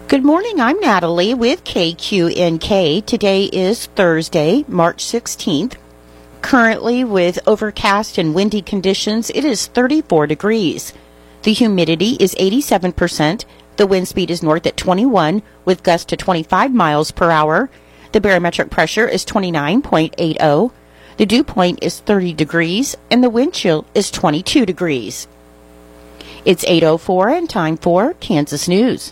Good morning, I'm Natalie with KQNK. Today is Thursday, March 16th. Currently, with overcast and windy conditions, it is 34 degrees. The humidity is 87%. The wind speed is north at 21, with gusts to 25 miles per hour. The barometric pressure is 29.80. The dew point is 30 degrees, and the wind chill is 22 degrees. It's 8:04 and time for Kansas News.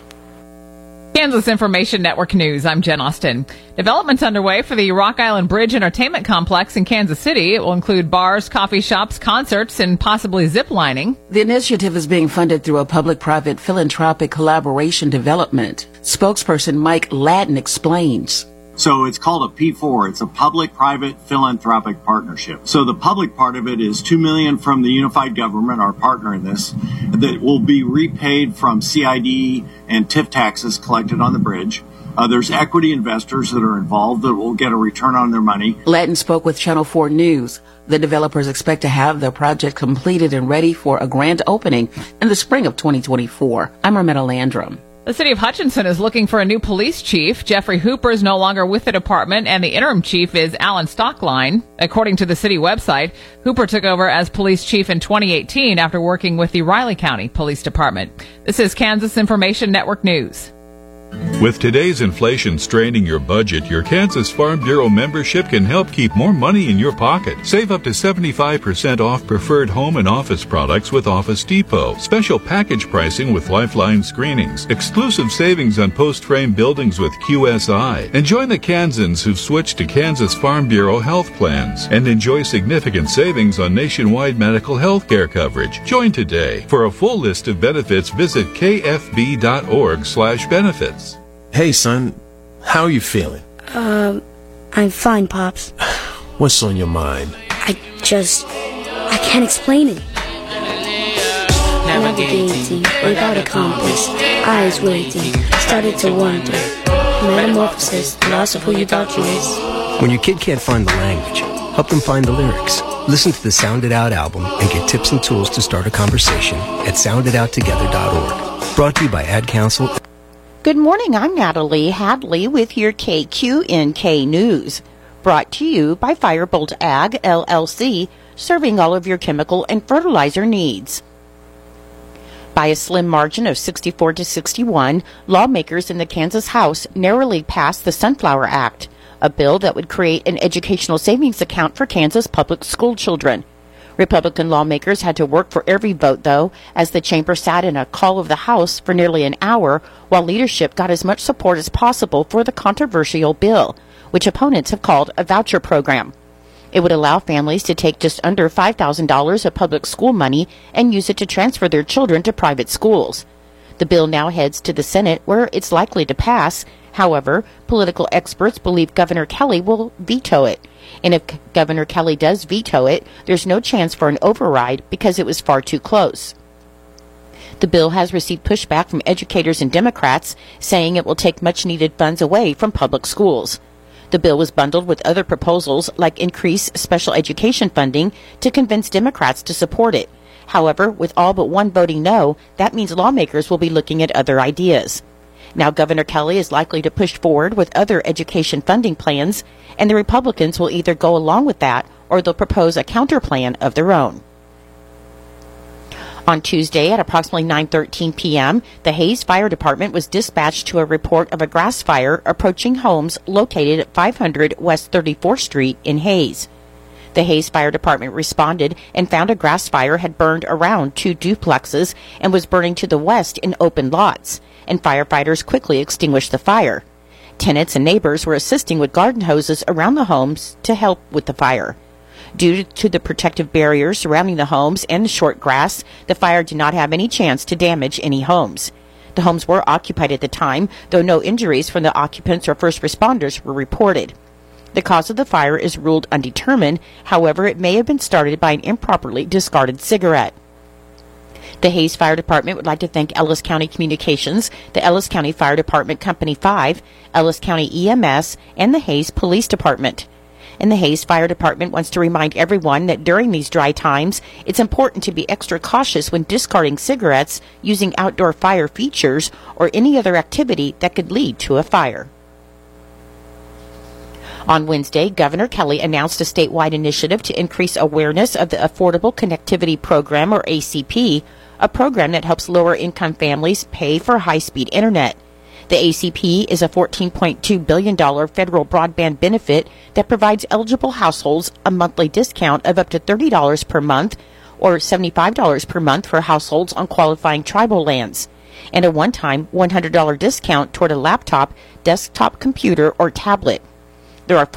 Kansas Information Network News. I'm Jen Austin. Development's underway for the Rock Island Bridge Entertainment Complex in Kansas City. It will include bars, coffee shops, concerts, and possibly zip lining. The initiative is being funded through a public-private philanthropic collaboration development. Spokesperson Mike Ladden explains. So it's called a P4. It's a public-private philanthropic partnership. So the public part of it is $2 million from the unified government, our partner in this, that will be repaid from CID and TIF taxes collected on the bridge. There's equity investors that are involved that will get a return on their money. Ladden spoke with Channel 4 News. The developers expect to have their project completed and ready for a grand opening in the spring of 2024. I'm Rametta Landrum. The city of Hutchinson is looking for a new police chief. Jeffrey Hooper is no longer with the department, and the interim chief is Alan Stockline. According to the city website, Hooper took over as police chief in 2018 after working with the Riley County Police Department. This is Kansas Information Network News. With today's inflation straining your budget, your Kansas Farm Bureau membership can help keep more money in your pocket. Save up to 75% off preferred home and office products with Office Depot. Special package pricing with Lifeline screenings. Exclusive savings on post-frame buildings with QSI. And join the Kansans who've switched to Kansas Farm Bureau health plans. And enjoy significant savings on nationwide medical health care coverage. Join today. For a full list of benefits, visit kfb.org/benefits. Hey, son, how are you feeling? I'm fine, Pops. What's on your mind? I can't explain it. Navigating without a compass, eyes waiting, started to wonder. Metamorphosis, loss of who you thought you was. When your kid can't find the language, help them find the lyrics. Listen to the Sound It Out album and get tips and tools to start a conversation at sounditouttogether.org. Brought to you by Ad Council. Good morning, I'm Natalie Hadley with your KQNK News. Brought to you by Firebolt Ag, LLC, serving all of your chemical and fertilizer needs. By a slim margin of 64 to 61, lawmakers in the Kansas House narrowly passed the Sunflower Act, a bill that would create an educational savings account for Kansas public school children. Republican lawmakers had to work for every vote, though, as the chamber sat in a call of the House for nearly an hour while leadership got as much support as possible for the controversial bill, which opponents have called a voucher program. It would allow families to take just under $5,000 of public school money and use it to transfer their children to private schools. The bill now heads to the Senate, where it's likely to pass. However, political experts believe Governor Kelly will veto it. And if Governor Kelly does veto it, there's no chance for an override because it was far too close. The bill has received pushback from educators and Democrats, saying it will take much-needed funds away from public schools. The bill was bundled with other proposals like increased special education funding to convince Democrats to support it. However, with all but one voting no, that means lawmakers will be looking at other ideas. Now, Governor Kelly is likely to push forward with other education funding plans, and the Republicans will either go along with that or they'll propose a counter plan of their own. On Tuesday at approximately 9:13 p.m., the Hays Fire Department was dispatched to a report of a grass fire approaching homes located at 500 West 34th Street in Hays. The Hays Fire Department responded and found a grass fire had burned around 2 duplexes and was burning to the west in open lots, and firefighters quickly extinguished the fire. Tenants and neighbors were assisting with garden hoses around the homes to help with the fire. Due to the protective barriers surrounding the homes and the short grass, the fire did not have any chance to damage any homes. The homes were occupied at the time, though no injuries from the occupants or first responders were reported. The cause of the fire is ruled undetermined. However, it may have been started by an improperly discarded cigarette. The Hays Fire Department would like to thank Ellis County Communications, the Ellis County Fire Department Company 5, Ellis County EMS, and the Hays Police Department. And the Hayes Fire Department wants to remind everyone that during these dry times, it's important to be extra cautious when discarding cigarettes, using outdoor fire features, or any other activity that could lead to a fire. On Wednesday, Governor Kelly announced a statewide initiative to increase awareness of the Affordable Connectivity Program, or ACP, a program that helps lower-income families pay for high-speed internet. The ACP is a $14.2 billion federal broadband benefit that provides eligible households a monthly discount of up to $30 per month or $75 per month for households on qualifying tribal lands, and a one-time $100 discount toward a laptop, desktop computer, or tablet. There are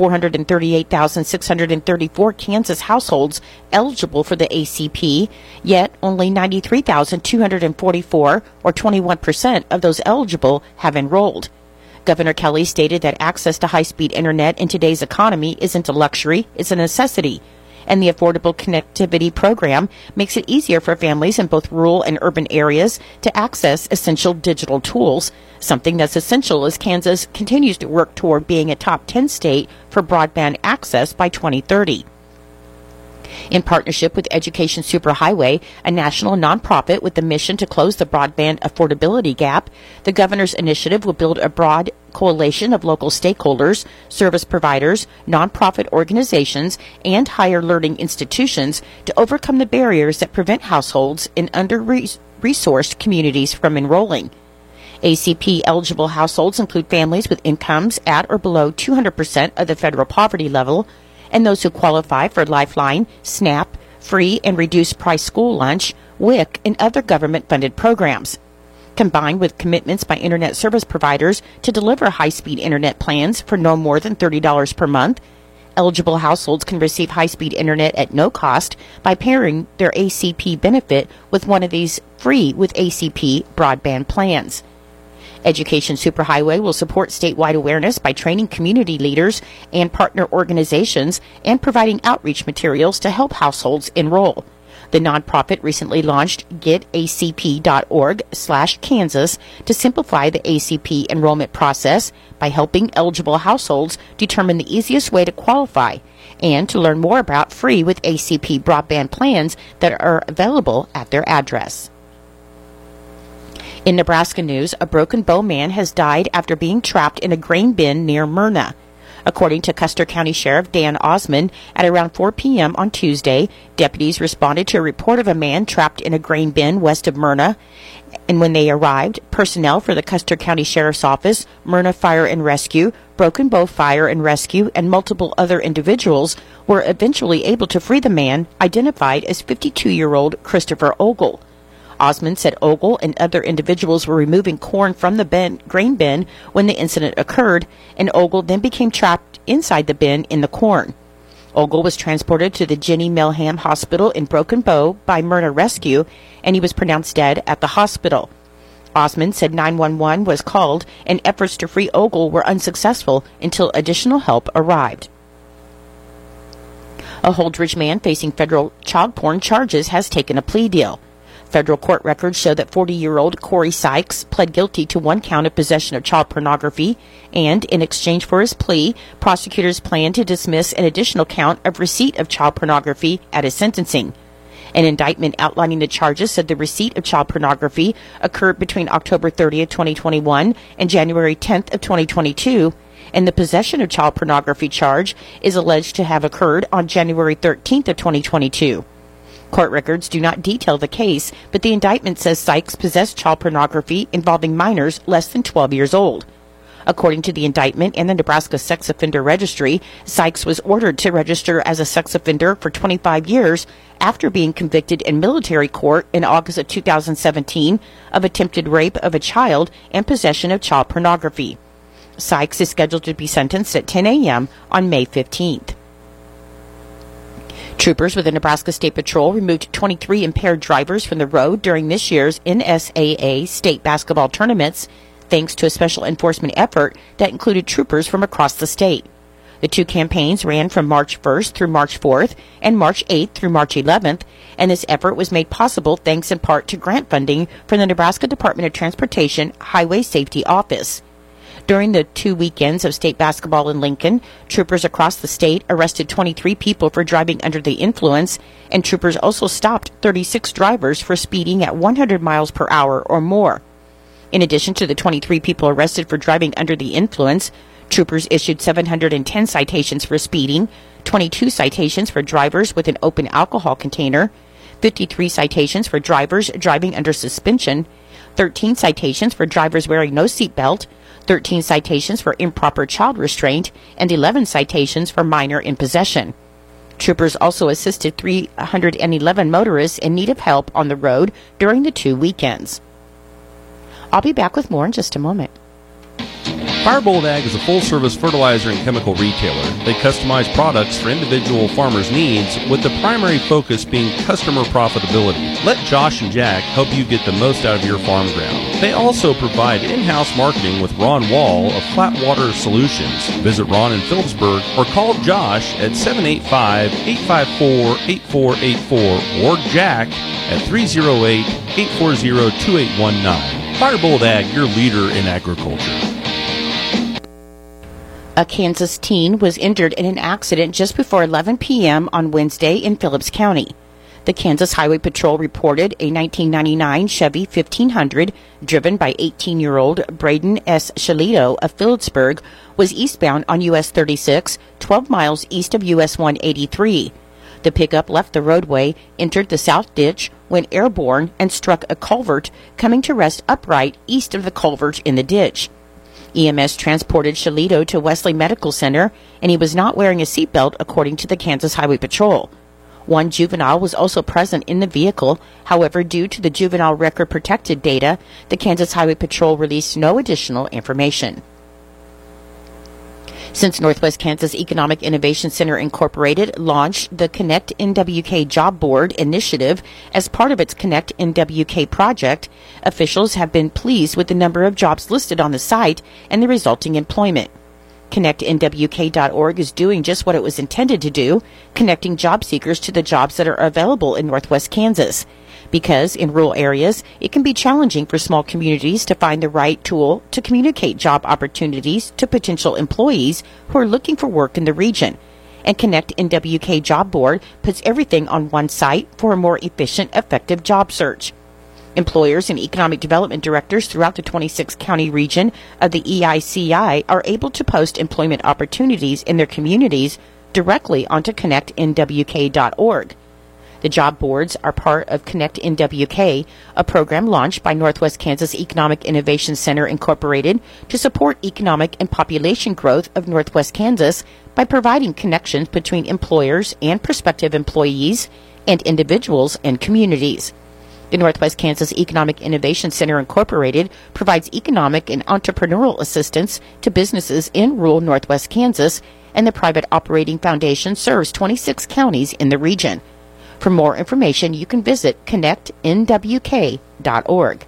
438,634 Kansas households eligible for the ACP, yet only 93,244, or 21% of those eligible, have enrolled. Governor Kelly stated that access to high-speed internet in today's economy isn't a luxury, it's a necessity. And the Affordable Connectivity Program makes it easier for families in both rural and urban areas to access essential digital tools, something that's essential as Kansas continues to work toward being a top 10 state for broadband access by 2030. In partnership with Education Superhighway, a national nonprofit with the mission to close the broadband affordability gap, the governor's initiative will build a broad coalition of local stakeholders, service providers, nonprofit organizations, and higher learning institutions to overcome the barriers that prevent households in under-resourced communities from enrolling. ACP-eligible households include families with incomes at or below 200% of the federal poverty level, and those who qualify for Lifeline, SNAP, free and reduced price school lunch, WIC, and other government-funded programs. Combined with commitments by internet service providers to deliver high-speed internet plans for no more than $30 per month, eligible households can receive high-speed internet at no cost by pairing their ACP benefit with one of these free with ACP broadband plans. Education Superhighway will support statewide awareness by training community leaders and partner organizations and providing outreach materials to help households enroll. The nonprofit recently launched getacp.org/Kansas to simplify the ACP enrollment process by helping eligible households determine the easiest way to qualify and to learn more about free with ACP broadband plans that are available at their address. In Nebraska news, a Broken Bow man has died after being trapped in a grain bin near Myrna. According to Custer County Sheriff Dan Osman, at around 4 p.m. on Tuesday, deputies responded to a report of a man trapped in a grain bin west of Myrna. And when they arrived, personnel for the Custer County Sheriff's Office, Myrna Fire and Rescue, Broken Bow Fire and Rescue, and multiple other individuals were eventually able to free the man, identified as 52-year-old Christopher Ogle. Osmond said Ogle and other individuals were removing corn from the grain bin when the incident occurred, and Ogle then became trapped inside the bin in the corn. Ogle was transported to the Jenny Melham Hospital in Broken Bow by Myrna Rescue, and he was pronounced dead at the hospital. Osmond said 911 was called, and efforts to free Ogle were unsuccessful until additional help arrived. A Holdridge man facing federal child porn charges has taken a plea deal. Federal court records show that 40-year-old Corey Sykes pled guilty to one count of possession of child pornography, and in exchange for his plea, prosecutors plan to dismiss an additional count of receipt of child pornography at his sentencing. An indictment outlining the charges said the receipt of child pornography occurred between October 30th, 2021 and January 10th of 2022, and the possession of child pornography charge is alleged to have occurred on January 13th of 2022. Court records do not detail the case, but the indictment says Sykes possessed child pornography involving minors less than 12 years old. According to the indictment and the Nebraska Sex Offender Registry, Sykes was ordered to register as a sex offender for 25 years after being convicted in military court in August of 2017 of attempted rape of a child and possession of child pornography. Sykes is scheduled to be sentenced at 10 a.m. on May 15th. Troopers with the Nebraska State Patrol removed 23 impaired drivers from the road during this year's NSAA state basketball tournaments, thanks to a special enforcement effort that included troopers from across the state. The two campaigns ran from March 1st through March 4th and March 8th through March 11th, and this effort was made possible thanks in part to grant funding from the Nebraska Department of Transportation Highway Safety Office. During the 2 weekends of state basketball in Lincoln, troopers across the state arrested 23 people for driving under the influence, and troopers also stopped 36 drivers for speeding at 100 miles per hour or more. In addition to the 23 people arrested for driving under the influence, troopers issued 710 citations for speeding, 22 citations for drivers with an open alcohol container, 53 citations for drivers driving under suspension, 13 citations for drivers wearing no seatbelt, 13 citations for improper child restraint, and 11 citations for minor in possession. Troopers also assisted 311 motorists in need of help on the road during the 2 weekends. I'll be back with more in just a moment. Firebolt Ag is a full-service fertilizer and chemical retailer. They customize products for individual farmers' needs, with the primary focus being customer profitability. Let Josh and Jack help you get the most out of your farm ground. They also provide in-house marketing with Ron Wall of Flatwater Solutions. Visit Ron in Phillipsburg or call Josh at 785-854-8484 or Jack at 308-840-2819. Firebolt Ag, your leader in agriculture. A Kansas teen was injured in an accident just before 11 p.m. on Wednesday in Phillips County. The Kansas Highway Patrol reported a 1999 Chevy 1500 driven by 18-year-old Braden S. Shalito of Phillipsburg was eastbound on US 36, 12 miles east of US 183. The pickup left the roadway, entered the south ditch, went airborne, and struck a culvert, coming to rest upright east of the culvert in the ditch. EMS transported Shalito to Wesley Medical Center, and he was not wearing a seatbelt, according to the Kansas Highway Patrol. One juvenile was also present in the vehicle. However, due to the juvenile record protected data, the Kansas Highway Patrol released no additional information. Since Northwest Kansas Economic Innovation Center Incorporated launched the Connect NWK Job Board initiative as part of its Connect NWK project, officials have been pleased with the number of jobs listed on the site and the resulting employment. ConnectNWK.org is doing just what it was intended to do, connecting job seekers to the jobs that are available in Northwest Kansas. Because in rural areas, it can be challenging for small communities to find the right tool to communicate job opportunities to potential employees who are looking for work in the region. And Connect NWK Job Board puts everything on one site for a more efficient, effective job search. Employers and economic development directors throughout the 26-county region of the EICI are able to post employment opportunities in their communities directly onto ConnectNWK.org. The job boards are part of Connect NWK, a program launched by Northwest Kansas Economic Innovation Center Incorporated to support economic and population growth of Northwest Kansas by providing connections between employers and prospective employees and individuals and communities. The Northwest Kansas Economic Innovation Center Incorporated provides economic and entrepreneurial assistance to businesses in rural Northwest Kansas, and the private operating foundation serves 26 counties in the region. For more information, you can visit connectnwk.org.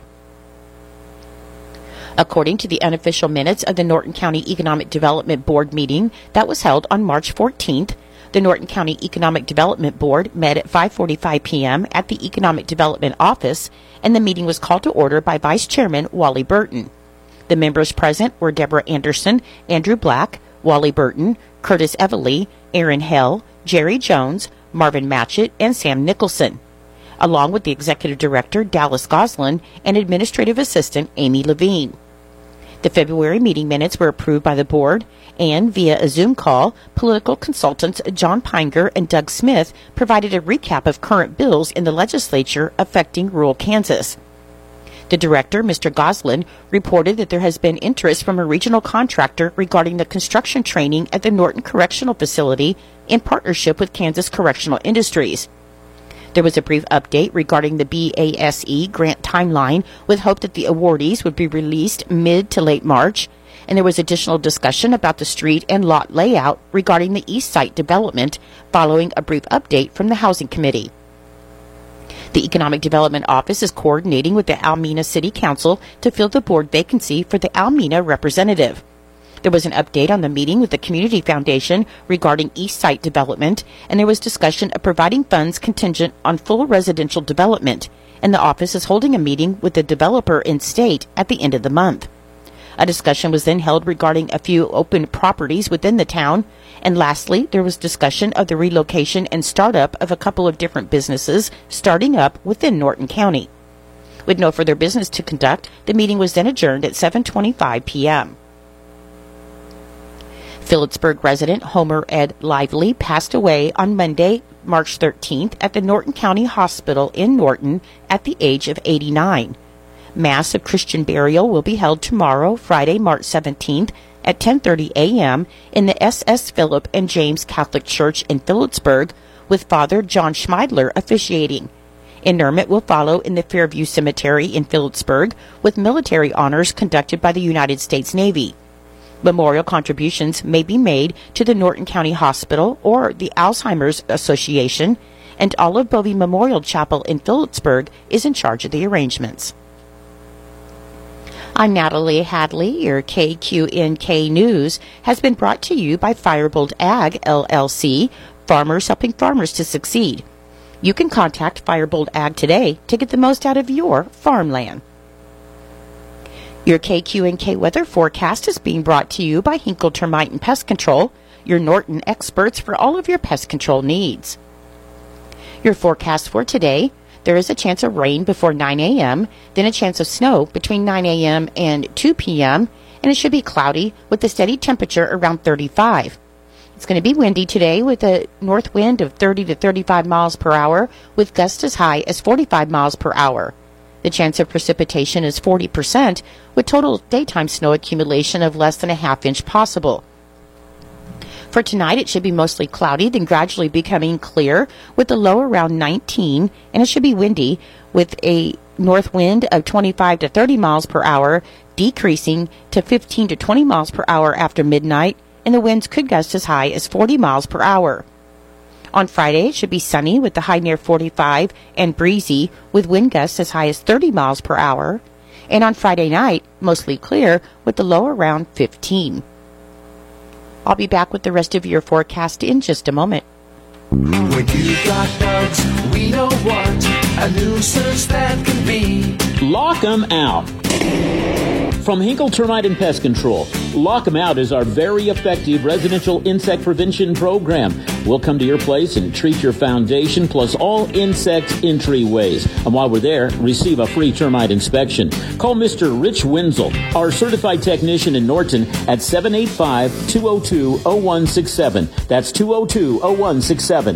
According to the unofficial minutes of the Norton County Economic Development Board meeting that was held on March 14th, the Norton County Economic Development Board met at 5:45 p.m. at the Economic Development Office, and the meeting was called to order by Vice Chairman Wally Burton. The members present were Deborah Anderson, Andrew Black, Wally Burton, Curtis Everly, Aaron Hell, Jerry Jones, Marvin Matchett, and Sam Nicholson, along with the Executive Director, Dallas Goslin, and Administrative Assistant, Amy Levine. The February meeting minutes were approved by the board, and via a Zoom call, political consultants John Pinger and Doug Smith provided a recap of current bills in the legislature affecting rural Kansas. The director, Mr. Goslin, reported that there has been interest from a regional contractor regarding the construction training at the Norton Correctional Facility in partnership with Kansas Correctional Industries. There was a brief update regarding the BASE grant timeline, with hope that the awardees would be released mid to late March, and there was additional discussion about the street and lot layout regarding the east site development following a brief update from the Housing Committee. The Economic Development Office is coordinating with the Almena City Council to fill the board vacancy for the Almena representative. There was an update on the meeting with the Community Foundation regarding east site development, and there was discussion of providing funds contingent on full residential development, and the office is holding a meeting with the developer in state at the end of the month. A discussion was then held regarding a few open properties within the town. And lastly, there was discussion of the relocation and startup of a couple of different businesses starting up within Norton County. With no further business to conduct, the meeting was then adjourned at 7:25 p.m. Phillipsburg resident Homer Ed Lively passed away on Monday, March 13th at the Norton County Hospital in Norton at the age of 89. Mass of Christian burial will be held tomorrow, Friday, March 17th at 10:30 a.m. in the S.S. Philip and James Catholic Church in Phillipsburg, with Father John Schmeidler officiating. Interment will follow in the Fairview Cemetery in Phillipsburg, with military honors conducted by the United States Navy. Memorial contributions may be made to the Norton County Hospital or the Alzheimer's Association, and Olive Bovey Memorial Chapel in Phillipsburg is in charge of the arrangements. I'm Natalie Hadley. Your KQNK News has been brought to you by Firebolt Ag, LLC, farmers helping farmers to succeed. You can contact Firebolt Ag today to get the most out of your farmland. Your KQNK weather forecast is being brought to you by Hinkle Termite and Pest Control, your Norton experts for all of your pest control needs. Your forecast for today: there is a chance of rain before 9 a.m., then a chance of snow between 9 a.m. and 2 p.m., and it should be cloudy with a steady temperature around 35. It's going to be windy today with a north wind of 30 to 35 miles per hour, with gusts as high as 45 miles per hour. The chance of precipitation is 40%, with total daytime snow accumulation of less than a half-inch possible. For tonight, it should be mostly cloudy, then gradually becoming clear with a low around 19, and it should be windy with a north wind of 25 to 30 miles per hour, decreasing to 15 to 20 miles per hour after midnight, and the winds could gust as high as 40 miles per hour. On Friday, it should be sunny with the high near 45 and breezy with wind gusts as high as 30 miles per hour. And on Friday night, mostly clear with the low around 15. I'll be back with the rest of your forecast in just a moment. When you've got bugs, we know what a nuisance that can be. Lock 'em out. From Hinkle Termite and Pest Control, Lock 'em Out is our very effective residential insect prevention program. We'll come to your place and treat your foundation plus all insect entryways. And while we're there, receive a free termite inspection. Call Mr. Rich Wenzel, our certified technician in Norton, at 785-202-0167. That's 202-0167.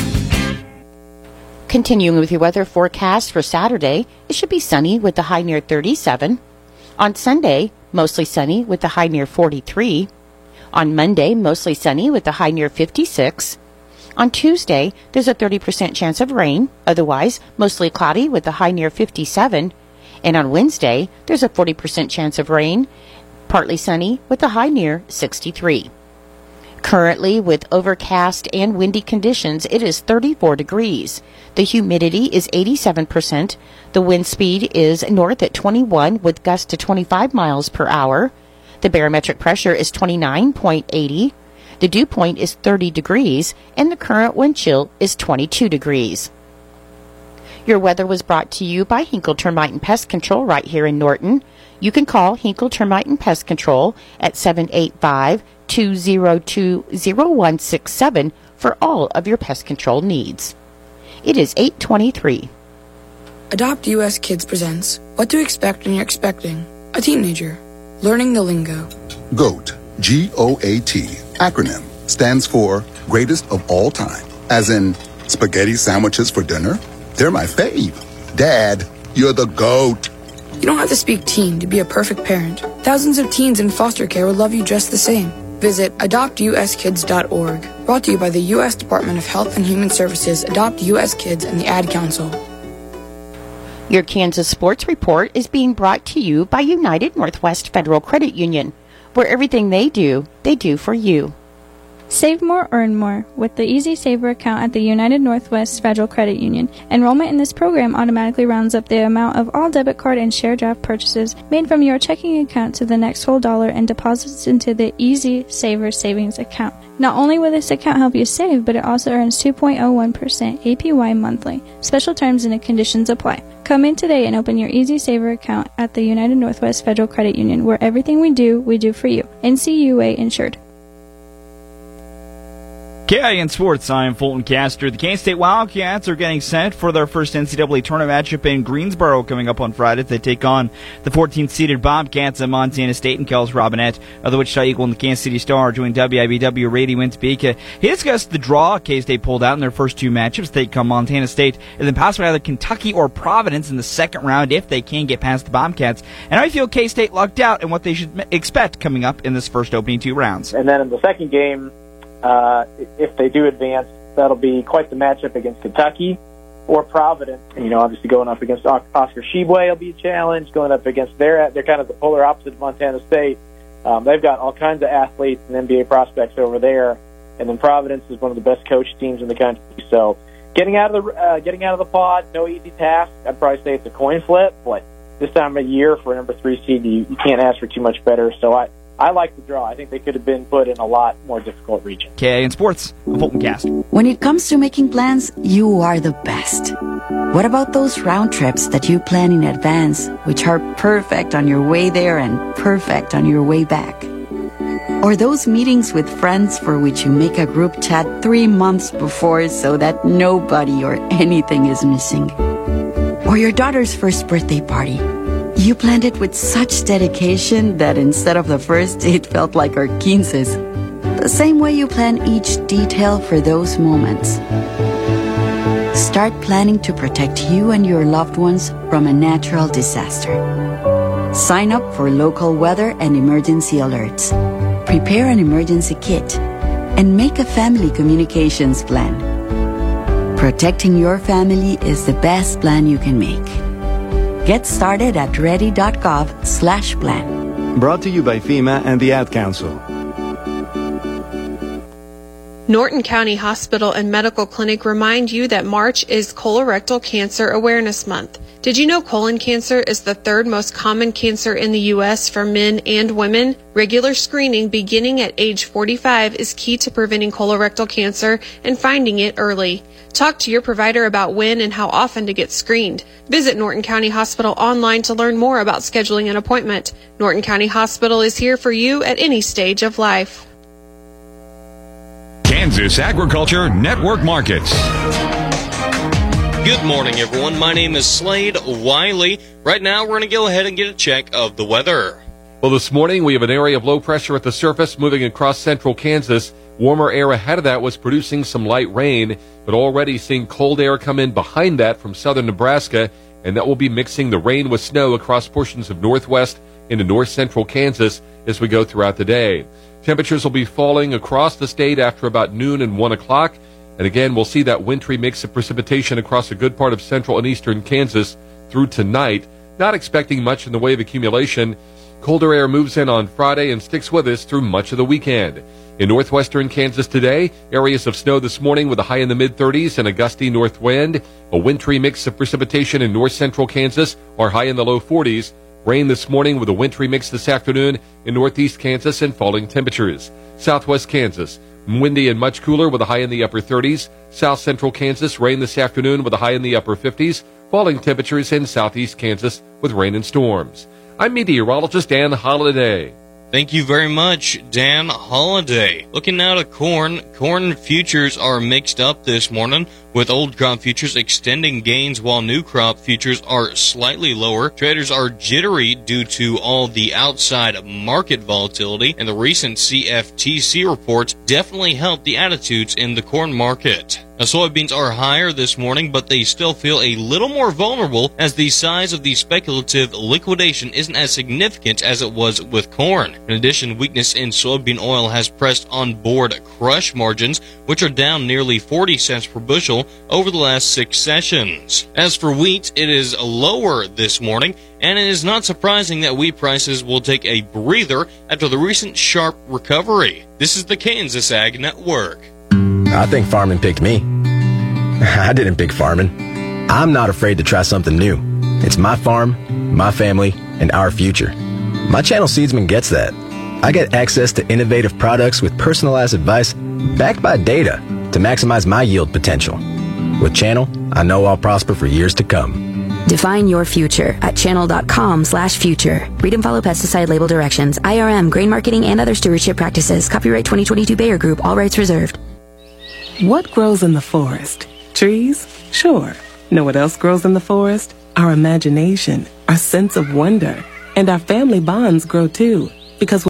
Continuing with your weather forecast for Saturday, it should be sunny with the high near 37. On Sunday, mostly sunny with the high near 43. On Monday, mostly sunny with the high near 56. On Tuesday, there's a 30% chance of rain, otherwise mostly cloudy with the high near 57. And on Wednesday, there's a 40% chance of rain, partly sunny with the high near 63. Currently, with overcast and windy conditions, it is 34 degrees. The humidity is 87%. The wind speed is north at 21 with gusts to 25 miles per hour. The barometric pressure is 29.80. The dew point is 30 degrees, and the current wind chill is 22 degrees. Your weather was brought to you by Hinkle Termite and Pest Control right here in Norton. You can call Hinkle Termite and Pest Control at 785-202-0167 for all of your pest control needs. It is 8:23. Adopt US Kids presents What to Expect When You're Expecting a Teenager. Learning the lingo. GOAT, G-O-A-T, acronym, stands for Greatest of All Time. As in, spaghetti sandwiches for dinner? They're my fave. Dad, you're the GOAT. You don't have to speak teen to be a perfect parent. Thousands of teens in foster care will love you just the same. Visit adoptuskids.org. Brought to you by the U.S. Department of Health and Human Services, Adopt U.S. Kids, and the Ad Council. Your Kansas Sports Report is being brought to you by United Northwest Federal Credit Union, where everything they do for you. Save more, earn more with the Easy Saver account at the United Northwest Federal Credit Union. Enrollment in this program automatically rounds up the amount of all debit card and share draft purchases made from your checking account to the next whole dollar and deposits into the Easy Saver savings account. Not only will this account help you save, but it also earns 2.01% APY monthly. Special terms and conditions apply. Come in today and open your Easy Saver account at the United Northwest Federal Credit Union, where everything we do for you. NCUA insured. KIN Sports, I'm Fulton Caster. The K-State Wildcats are getting set for their first NCAA tournament matchup in Greensboro coming up on Friday. They take on the 14th-seeded Bobcats of Montana State and Kells Robinette of the Wichita Eagle and the Kansas City Star joined WIBW Radio Wintopeka. He discussed the draw K-State pulled out in their first two matchups. They come Montana State and then possibly either Kentucky or Providence in the second round if they can get past the Bobcats. And I feel K-State lucked out and what they should expect coming up in this first opening two rounds. And then in the second game, if they do advance, that'll be quite the matchup against Kentucky or Providence. And, obviously going up against Oscar Tshiebwe will be a challenge. Going up against they're kind of the polar opposite of Montana State. They've got all kinds of athletes and NBA prospects over there. And then Providence is one of the best coached teams in the country. So getting out of the pod, no easy task. I'd probably say it's a coin flip, but this time of year for a number 3 seed, you can't ask for too much better. So I like the draw. I think they could have been put in a lot more difficult region. KIN Sports, Fulton Cast. When it comes to making plans, you are the best. What about those round trips that you plan in advance, which are perfect on your way there and perfect on your way back? Or those meetings with friends for which you make a group chat 3 months before so that nobody or anything is missing? Or your daughter's first birthday party. You planned it with such dedication that instead of the first, it felt like our 15s. The same way you plan each detail for those moments. Start planning to protect you and your loved ones from a natural disaster. Sign up for local weather and emergency alerts. Prepare an emergency kit. And make a family communications plan. Protecting your family is the best plan you can make. Get started at ready.gov/plan. Brought to you by FEMA and the Ad Council. Norton County Hospital and Medical Clinic remind you that March is Colorectal Cancer Awareness Month. Did you know colon cancer is the third most common cancer in the U.S. for men and women? Regular screening beginning at age 45 is key to preventing colorectal cancer and finding it early. Talk to your provider about when and how often to get screened. Visit Norton County Hospital online to learn more about scheduling an appointment. Norton County Hospital is here for you at any stage of life. Kansas Agriculture Network Markets. Good morning, everyone. My name is Slade Wiley. Right now, we're going to go ahead and get a check of the weather. Well, this morning, we have an area of low pressure at the surface moving across central Kansas. Warmer air ahead of that was producing some light rain, but already seeing cold air come in behind that from southern Nebraska, and that will be mixing the rain with snow across portions of northwest into north central Kansas as we go throughout the day. Temperatures will be falling across the state after about noon and 1 o'clock. And again, we'll see that wintry mix of precipitation across a good part of central and eastern Kansas through tonight. Not expecting much in the way of accumulation. Colder air moves in on Friday and sticks with us through much of the weekend. In northwestern Kansas today, areas of snow this morning with a high in the mid-30s and a gusty north wind. A wintry mix of precipitation in north central Kansas, or high in the low 40s. Rain this morning with a wintry mix this afternoon in northeast Kansas and falling temperatures. Southwest Kansas, windy and much cooler with a high in the upper 30s. South central Kansas, rain this afternoon with a high in the upper 50s. Falling temperatures in southeast Kansas with rain and storms. I'm meteorologist Dan Holliday. Thank you very much, Dan Holliday. Looking now at corn. Corn futures are mixed up this morning, with old crop futures extending gains while new crop futures are slightly lower. Traders are jittery due to all the outside market volatility, and the recent CFTC reports definitely helped the attitudes in the corn market. Now, soybeans are higher this morning, but they still feel a little more vulnerable as the size of the speculative liquidation isn't as significant as it was with corn. In addition, weakness in soybean oil has pressed on board crush margins, which are down nearly 40 cents per bushel over the last 6 sessions. As for wheat, it is lower this morning, and it is not surprising that wheat prices will take a breather after the recent sharp recovery. This is the Kansas Ag Network. I think farming picked me. I didn't pick farming. I'm not afraid to try something new. It's my farm, my family, and our future. My Channel Seedsman gets that. I get access to innovative products with personalized advice backed by data to maximize my yield potential. With Channel, I know I'll prosper for years to come. Define your future at channel.com/future. Read and follow pesticide label directions, IRM, grain marketing, and other stewardship practices. Copyright 2022 Bayer Group. All rights reserved. What grows in the forest? Trees? Sure. Know what else grows in the forest? Our imagination, our sense of wonder, and our family bonds grow too. Because